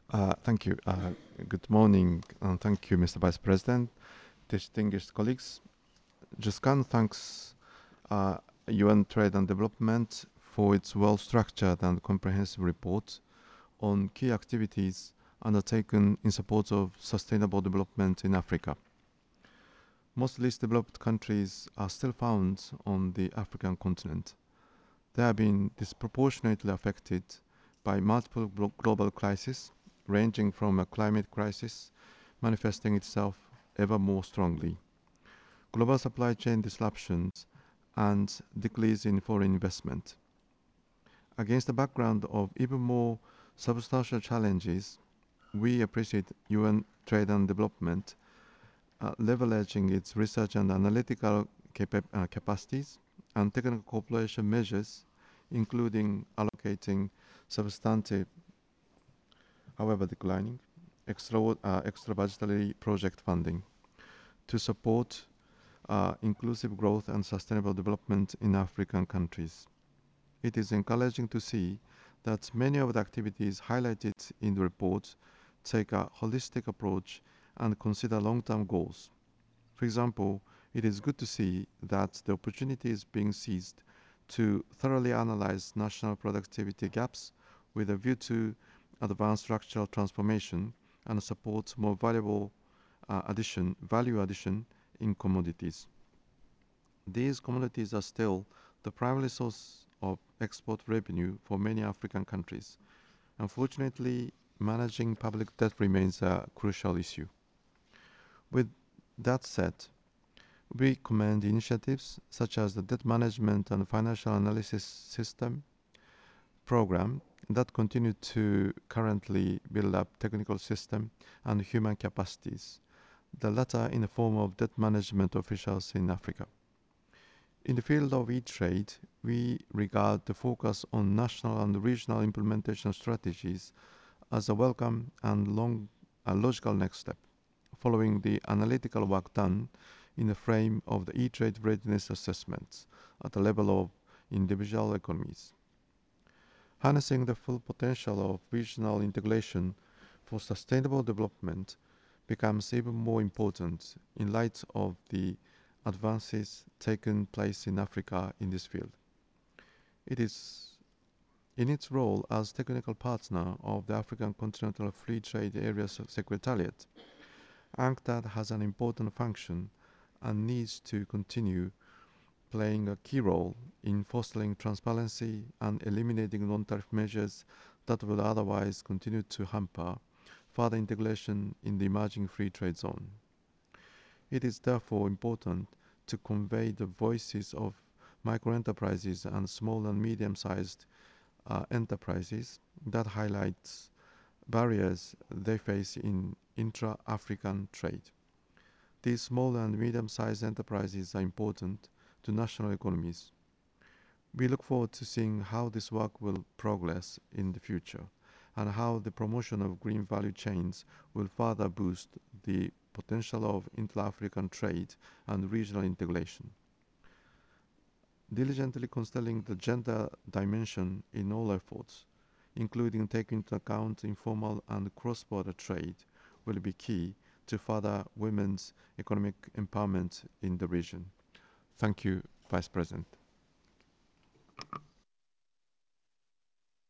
Thank you. Good morning, and thank you, Mr. Vice President, distinguished colleagues. JISCAN thanks uh, UN Trade and Development for its well-structured and comprehensive report on key activities undertaken in support of sustainable development in Africa. Most least developed countries are still found on the African continent. They have been disproportionately affected by multiple global crises, ranging from a climate crisis manifesting itself ever more strongly, global supply chain disruptions, and decrease in foreign investment. Against the background of even more substantial challenges, we appreciate UN trade and development leveraging its research and analytical capacities and technical cooperation measures, including allocating substantive, however declining, extra budgetary project funding to support inclusive growth and sustainable development in African countries. It is encouraging to see that many of the activities highlighted in the report take a holistic approach and consider long-term goals. For example, it is good to see that the opportunity is being seized to thoroughly analyze national productivity gaps with a view to advance structural transformation and support more value addition in commodities. These commodities are still the primary source of export revenue for many African countries. Unfortunately, managing public debt remains a crucial issue. With that said, we commend initiatives such as the Debt Management and Financial Analysis System program that continue to currently build up technical system and human capacities, the latter in the form of debt management officials in Africa. In the field of e-trade, we regard the focus on national and regional implementation strategies as a welcome and logical next step, following the analytical work done in the frame of the e-trade readiness assessments at the level of individual economies. Harnessing the full potential of regional integration for sustainable development becomes even more important in light of the advances taken place in Africa in this field. It is in its role as technical partner of the African Continental Free Trade Area Secretariat, UNCTAD has an important function and needs to continue playing a key role in fostering transparency and eliminating non-tariff measures that would otherwise continue to hamper further integration in the emerging free trade zone. It is therefore important to convey the voices of microenterprises and small and medium-sized enterprises that highlights barriers they face in intra-African trade. These small and medium-sized enterprises are important to national economies. We look forward to seeing how this work will progress in the future and how the promotion of green value chains will further boost the potential of intra-African trade and regional integration. Diligently considering the gender dimension in all efforts, including taking into account informal and cross-border trade, will be key to further women's economic empowerment in the region. Thank you, Vice President.